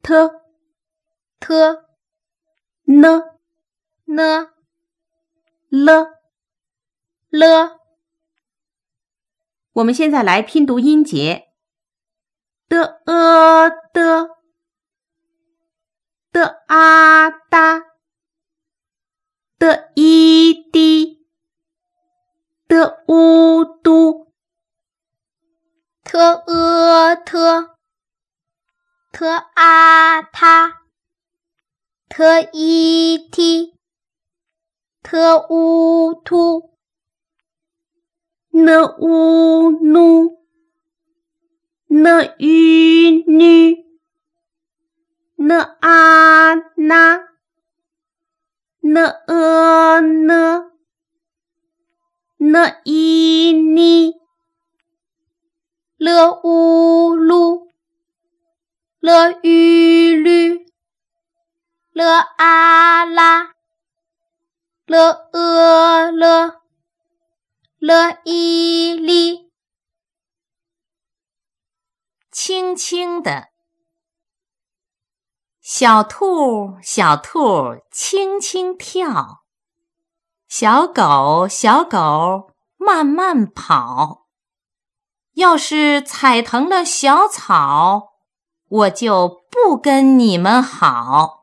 t n n l。 l。 我们现在来拼读音节的的啊哒的滴的嘟 t t啊他t t突 n nu n女n那n你 l噜l绿l啦l了l哩。 轻轻的，小兔小兔轻轻跳，小狗小狗慢慢跑。要是踩疼了小草，我就不跟你们好。